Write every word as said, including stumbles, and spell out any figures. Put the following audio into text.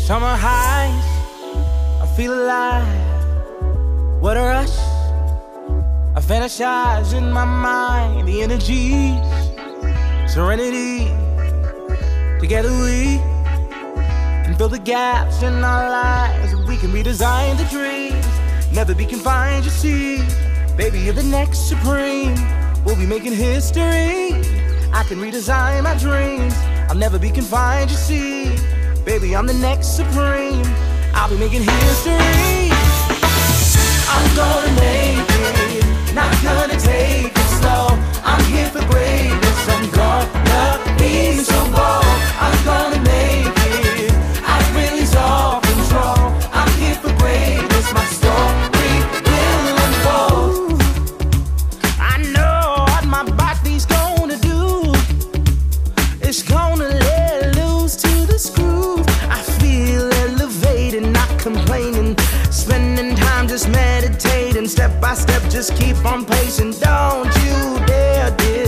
Summer highs, I feel alive. What a rush, I fantasize in my mind. The energies, serenity. Together we can fill the gaps in our lives. We can redesign the dreams, never be confined, you see. Baby, you're the next supreme. We'll be making history. I can redesign my dreams. I'll never be confined, you see. Baby, I'm the next supreme. I'll be making history. I'm gonna make it, not gonna take it slow. I'm here for greatness, I'm gonna be so bold. I'm gonna make it, I release all control. I'm here for greatness, my story will unfold. I know what my body's gonna do. It's gonna let loose to this groove. I feel elevated, not complaining. Spending time just meditating, step by step, just keep on pacing. Don't you dare, dear.